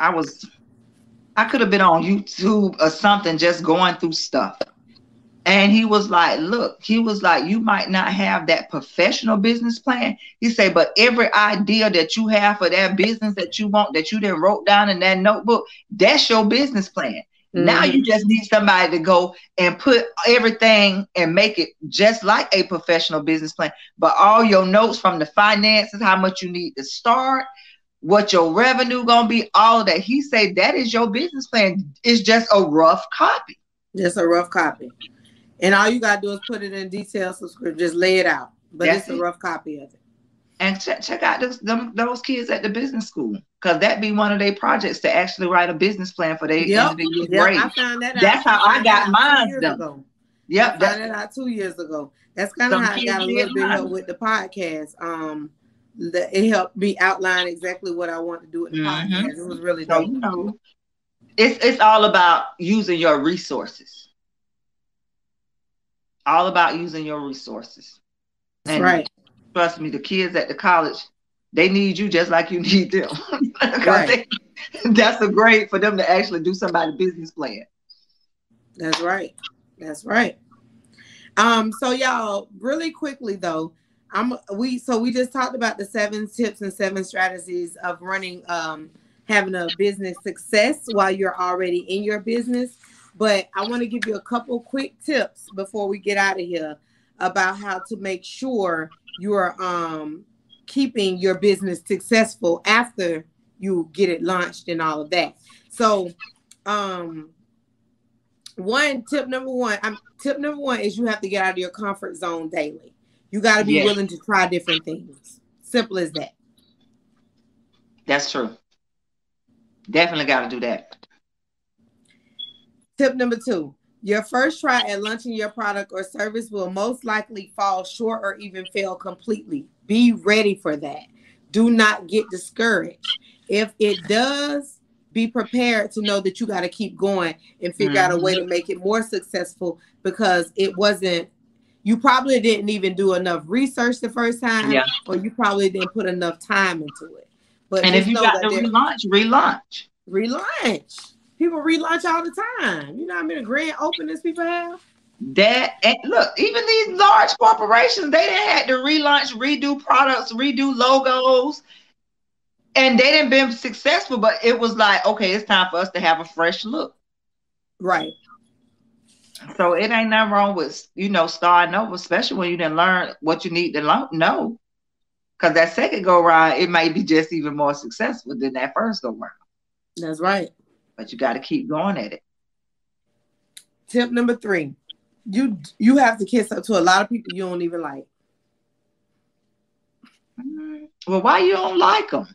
I could have been on YouTube or something, just going through stuff. And he was like, you might not have that professional business plan. He said, but every idea that you have for that business that you want, that you then wrote down in that notebook, that's your business plan. Now you just need somebody to go and put everything and make it just like a professional business plan. But all your notes from the finances, how much you need to start, what your revenue going to be, all of that. He said that is your business plan. It's just a rough copy. Just a rough copy. And all you got to do is put it in details, just lay it out. But it's a rough copy of it. And check out those kids at the business school, because that'd be one of their projects, to actually write a business plan for their end of the year grade. I found that out. That's how I got mine done. Yep, I found that out 2 years ago. That's kind of how I got a little bit help with the podcast. It helped me outline exactly what I want to do with the podcast. It was really dope. So, it's all about using your resources. All about using your resources. And right. Trust me, the kids at the college, they need you just like you need them. Right. That's a grade for them to actually do somebody's business plan. That's right. That's right. So y'all, really quickly though, We just talked about the 7 tips and 7 strategies of running having a business success while you're already in your business. But I want to give you a couple quick tips before we get out of here about how to make sure you're keeping your business successful after you get it launched and all of that. So tip number one is you have to get out of your comfort zone daily. You got to be willing to try different things. Simple as that. That's true. Definitely got to do that. Tip number 2, your first try at launching your product or service will most likely fall short or even fail completely. Be ready for that. Do not get discouraged. If it does, be prepared to know that you got to keep going and figure out a way to make it more successful, because you probably didn't even do enough research the first time, or you probably didn't put enough time into it. But and if you got to relaunch. People relaunch all the time. You know how many grand openings people have? Look, even these large corporations, they done had to relaunch, redo products, redo logos, and they didn't been successful. But it was like, okay, it's time for us to have a fresh look. Right. So it ain't nothing wrong with, starting over, especially when you didn't learn what you need to know. Because that second go around, it might be just even more successful than that first go around. That's right. But you got to keep going at it. Tip number 3, you have to kiss up to a lot of people you don't even like. Well, why you don't like them?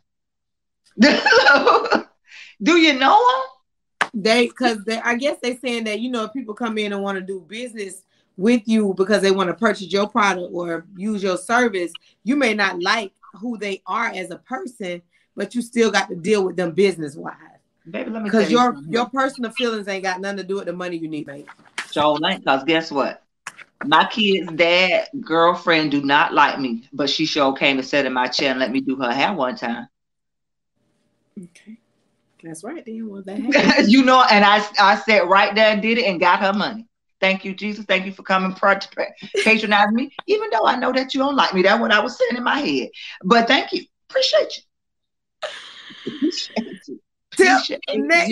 Do you know them? I guess they saying that, if people come in and want to do business with you because they want to purchase your product or use your service, you may not like who they are as a person, but you still got to deal with them business wise. Baby, let me tell you, because your personal feelings ain't got nothing to do with the money you need, baby. So, because guess what? My kid's dad, girlfriend do not like me, but she sure came and sat in my chair and let me do her hair one time. Okay. That's right. Then well, that and I sat right there and did it and got her money. Thank you, Jesus. Thank you for coming patronize me, even though I know that you don't like me. That's what I was saying in my head. But thank you. Appreciate you. Next tip.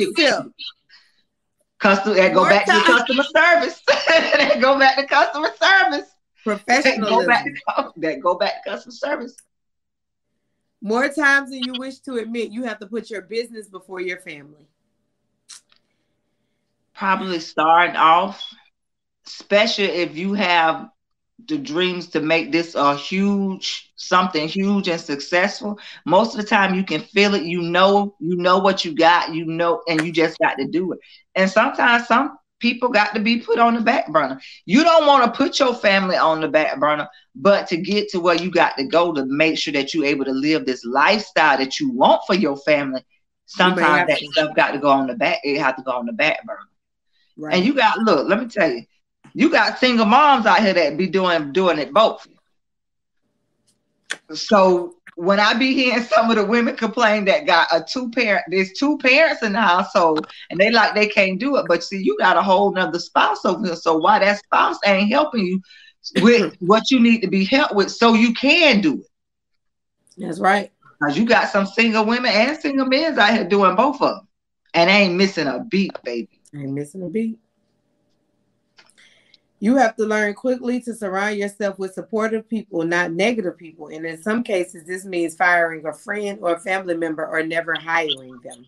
Go back to customer service. Go back to customer service. Professionalism. Go back to customer service. More times than you wish to admit, you have to put your business before your family. Probably starting off, especially if you have the dreams to make this something huge and successful. Most of the time you can feel it, you know what you got, and you just got to do it. And sometimes some people got to be put on the back burner. You don't want to put your family on the back burner, but to get to where you got to go to make sure that you're able to live this lifestyle that you want for your family, sometimes that stuff got to go on the back. It has to go on the back burner. Right. And let me tell you, you got single moms out here that be doing it both. So when I be hearing some of the women complain that got there's 2 parents in the household and they can't do it. But see, you got a whole nother spouse over here. So why that spouse ain't helping you with what you need to be helped with so you can do it? That's right. Because you got some single women and single men out here doing both of them. And ain't missing a beat, baby. Ain't missing a beat. You have to learn quickly to surround yourself with supportive people, not negative people. And in some cases, this means firing a friend or a family member or never hiring them.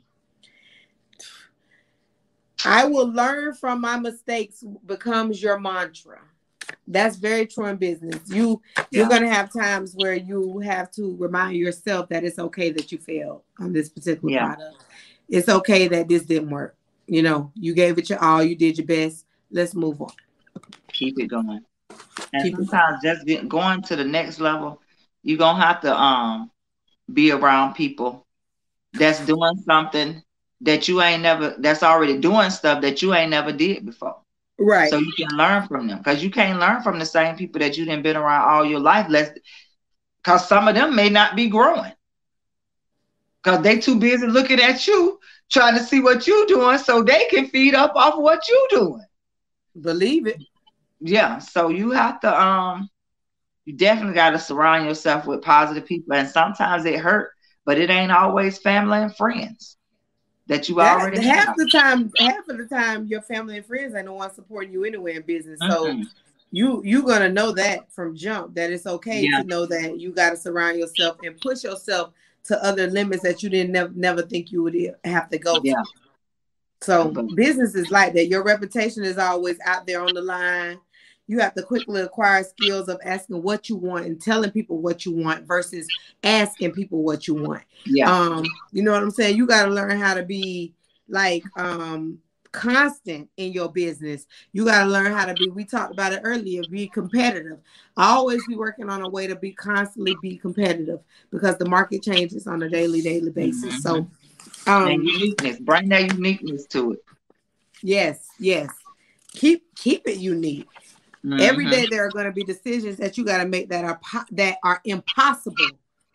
I will learn from my mistakes becomes your mantra. That's very true in business. You're going to have times where you have to remind yourself that it's okay that you failed on this particular product. It's okay that this didn't work. You gave it your all. You did your best. Let's move on. Keep it going. And sometimes just going to the next level, you're going to have to be around people that's doing something that you ain't never, that's already doing stuff that you ain't never did before. Right. So you can learn from them, because you can't learn from the same people that you didn't been around all your life. Because some of them may not be growing. Because they too busy looking at you, trying to see what you doing so they can feed up off of what you doing. Believe it. Yeah, so you have to You definitely got to surround yourself with positive people. And sometimes it hurt, but it ain't always family and friends that you That already half have. the time, half of the time, your family and friends ain't the ones supporting you anyway in business. So you're gonna know that from jump that it's okay Yeah. to know that you got to surround yourself and push yourself to other limits that you didn't never think you would have to go Yeah. to. So business is like that. Your reputation is always out there on the line. You have to quickly acquire skills of asking what you want and telling people what you want versus asking people what you want. Yeah. You know what I'm saying? You got to learn how to be like constant in your business. You got to learn how to be, we talked about it earlier, be competitive. I always be working on a way to be constantly be competitive because the market changes on a daily basis. So and uniqueness, bring that uniqueness to it. Yes. Keep it unique. Every day there are going to be decisions that you got to make that are impossible,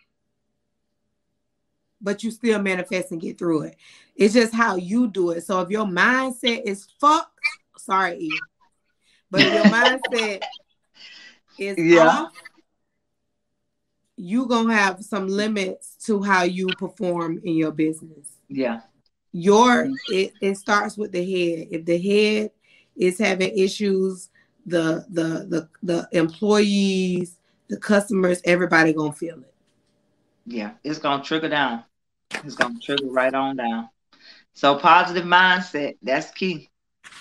but you still manifest and get through it. It's just how you do it. So if your mindset is fucked, sorry, E, but if your mindset is off, you gonna have some limits to how you perform in your business. Yeah. It starts with the head. If the head is having issues, the employees, the customers, everybody gonna feel it. Yeah, it's gonna trickle down. It's gonna trickle right on down. So positive mindset, that's key.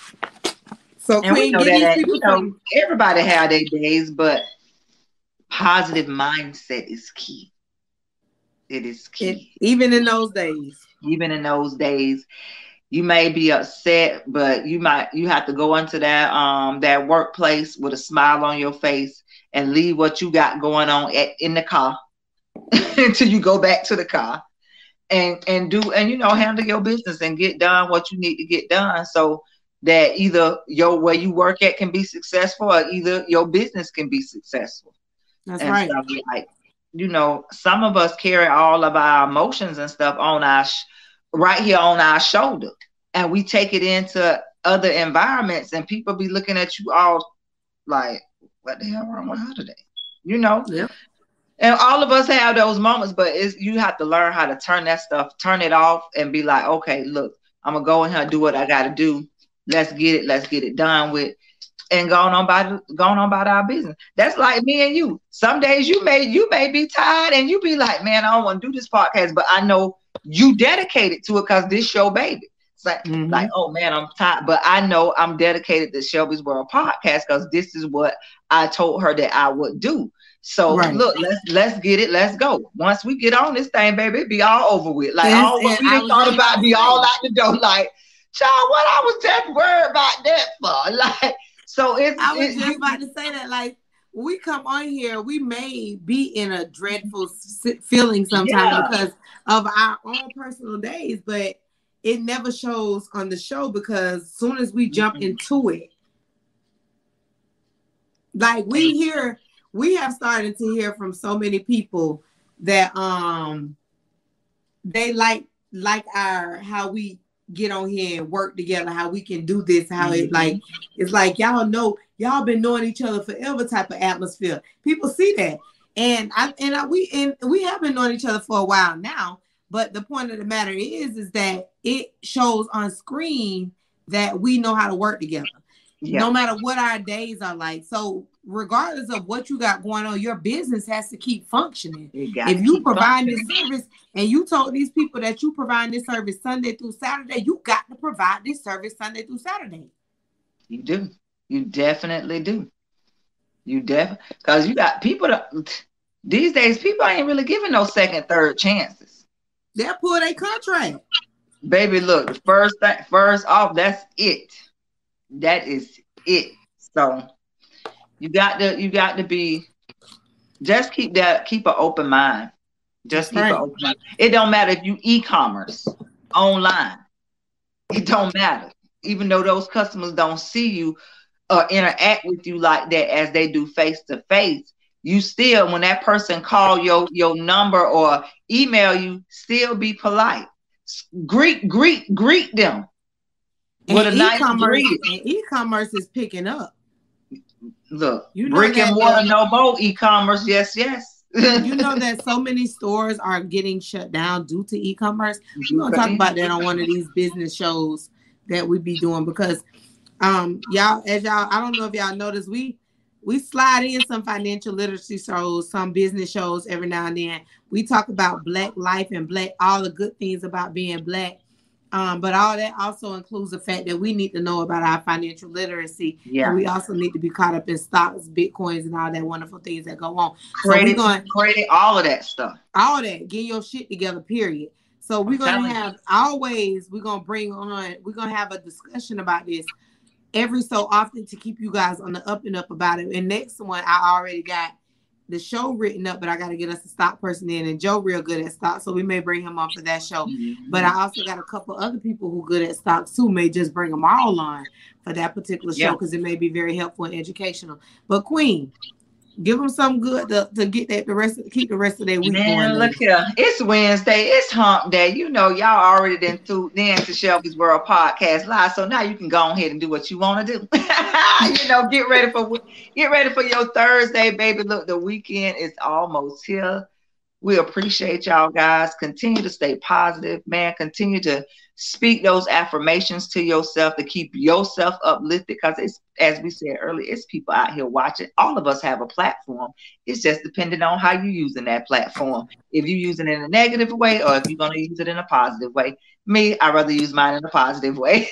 So and Queen, we know that everybody have their days, but positive mindset is key. It is key. Even in those days. Even in those days, you may be upset, but you have to go into that workplace with a smile on your face and leave what you got going on in the car until you go back to the car and handle your business and get done what you need to get done, so that either where you work at can be successful or either your business can be successful. That's right. So, like, some of us carry all of our emotions and stuff on right here on our shoulder, and we take it into other environments, and people be looking at you all like, what the hell wrong with her today? Yeah. And all of us have those moments, but you have to learn how to turn it off and be like, okay, look, I'm gonna go in here and do what I gotta do. Let's get it done with, and going on about our business. That's like me and you. Some days you may be tired and you be like, man, I don't want to do this podcast, but I know you dedicated to it because this show, baby. It's like, oh man, I'm tired, but I know I'm dedicated to Shelby's World podcast because this is what I told her that I would do. So look, let's get it. Let's go. Once we get on this thing, baby, it be all over with. Like all what we thought about be all out the door. Like, child, what I was just worried about that for? Like, so I was just about to say that, like, when we come on here, we may be in a dreadful feeling sometimes because of our own personal days, but it never shows on the show because as soon as we jump into it, like we have started to hear from so many people that they like how we get on here and work together, how we can do this, how it's like y'all been knowing each other forever type of atmosphere. People see that, and we have been knowing each other for a while now. But the point of the matter is that it shows on screen that we know how to work together, no matter what our days are like. So regardless of what you got going on, your business has to keep functioning. If you provide this service and you told these people that you provide this service Sunday through Saturday, you got to provide this service Sunday through Saturday. You do. You definitely do. Because you got people these days, people ain't really giving no second, third chances. They'll pull their contract. Baby, look, the first off, that's it. That is it. So you got to be, just keep an open mind. Just keep an open mind. It don't matter if you e-commerce online. It don't matter. Even though those customers don't see you or interact with you like that as they do face to face, you still, when that person call your number or email you, still be polite. Greet them with a nice greeting. And e-commerce is picking up. Look, brick and mortar, no more. E-commerce, yes. You know that so many stores are getting shut down due to e-commerce. We're gonna talk about that on one of these business shows that we be doing, because y'all, I don't know if y'all noticed, we slide in some financial literacy shows, some business shows every now and then. We talk about Black life and all the good things about being Black. But all that also includes the fact that we need to know about our financial literacy. Yeah. And we also need to be caught up in stocks, Bitcoins, and all that wonderful things that go on. Credit, all of that stuff. All that. Get your shit together, period. So we're going to have we're going to have a discussion about this every so often to keep you guys on the up and up about it. And next one, I already got the show written up, but I got to get us a stock person in, and Joe real good at stock, so we may bring him on for that show. Mm-hmm. But I also got a couple other people who good at stocks too, may just bring them all on for that particular show, because it may be very helpful and educational. But Queen, give them something good to get that keep the rest of their week going. Look here, it's Wednesday, it's Hump Day. You know, y'all already tuned in to Shelby's World Podcast Live, so now you can go ahead and do what you want to do. You know, get ready for your Thursday, baby. Look, the weekend is almost here. We appreciate y'all guys. Continue to stay positive, man. Continue to speak those affirmations to yourself to keep yourself uplifted, because it's, as we said earlier, it's people out here watching. All of us have a platform. It's just depending on how you're using that platform. If you're using it in a negative way, or if you're going to use it in a positive way. Me, I'd rather use mine in a positive way.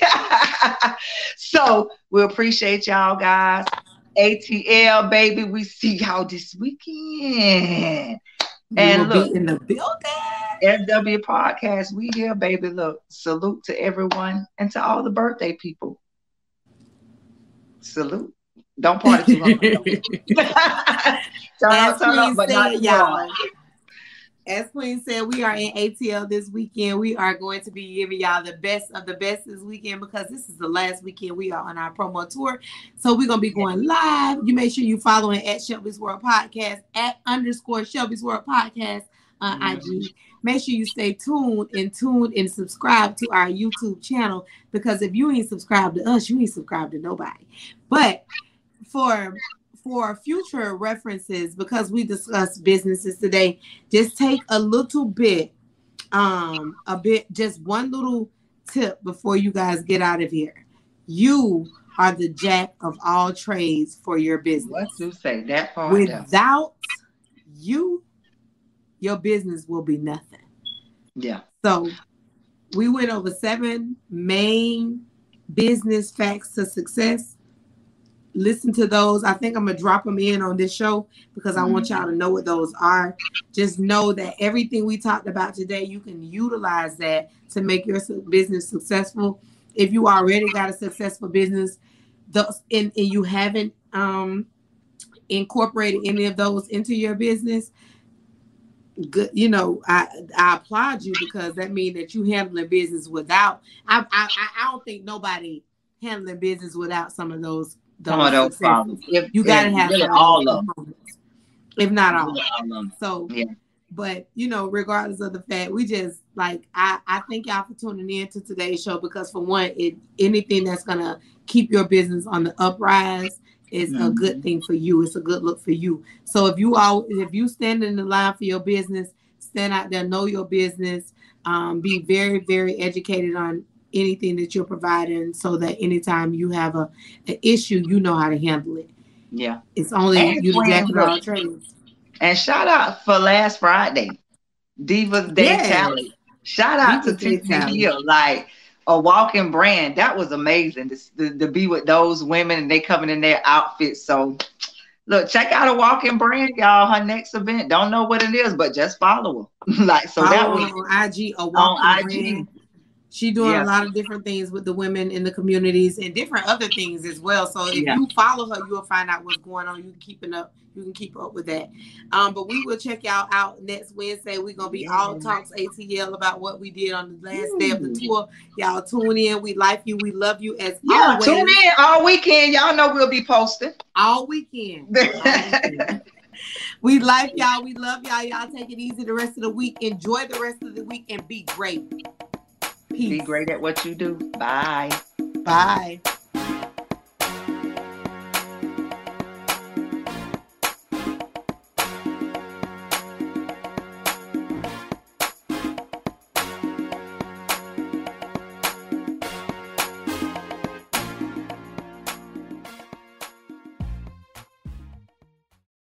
So we appreciate y'all guys. ATL, baby, we see y'all this weekend. And look, be in the building. SW Podcast, we here, baby. Look, salute to everyone and to all the birthday people. Salute. Don't party too long. turn up, but not y'all. As Queen said, we are in ATL this weekend. We are going to be giving y'all the best of the best this weekend, because this is the last weekend we are on our promo tour. So we're going to be going live. You make sure you following at Shelby's World Podcast, @ Shelby's World Podcast on IG. Make sure you stay tuned and subscribe to our YouTube channel, because if you ain't subscribed to us, you ain't subscribed to nobody. But for future references, because we discussed businesses today, just take a little bit, just one little tip before you guys get out of here. You are the jack of all trades for your business. What you say that part? Without you, your business will be nothing. Yeah. So we went over 7 main business facts to success. Listen to those. I think I'm going to drop them in on this show, because I want y'all to know what those are. Just know that everything we talked about today, you can utilize that to make your business successful. If you already got a successful business and you haven't incorporated any of those into your business, good, you know, I applaud you, because that means that you handling business without. I don't think nobody handling business without some of those problems. You gotta have all of them, if not all. So, yeah. But you know, regardless of the fact, we just I thank y'all for tuning in to today's show, because for one, anything that's gonna keep your business on the uprise is a good thing for you. It's a good look for you. So if you stand in the line for your business, stand out there, know your business, be very, very educated on anything that you're providing, so that anytime you have an issue, you know how to handle it. Yeah. It's only you the jack of all trades. And shout out for last Friday, Divas Day Talent. Shout out to TT Hill, like a walking brand. That was amazing to be with those women, and they coming in their outfits. So look, check out a walking brand, y'all. Her next event, don't know what it is, but just follow her. That was on IG, a walking brand. She doing a lot of different things with the women in the communities and different other things as well. So if you follow her, you'll find out what's going on. You can keep up with that. But we will check y'all out next Wednesday. We're gonna be all talks ATL about what we did on the last day of the tour. Y'all tune in. We like you. We love you as always. Tune in all weekend. Y'all know we'll be posting all weekend. We like y'all. We love y'all. Y'all take it easy the rest of the week. Enjoy the rest of the week and be great. Peace. Be great at what you do. Bye. Bye.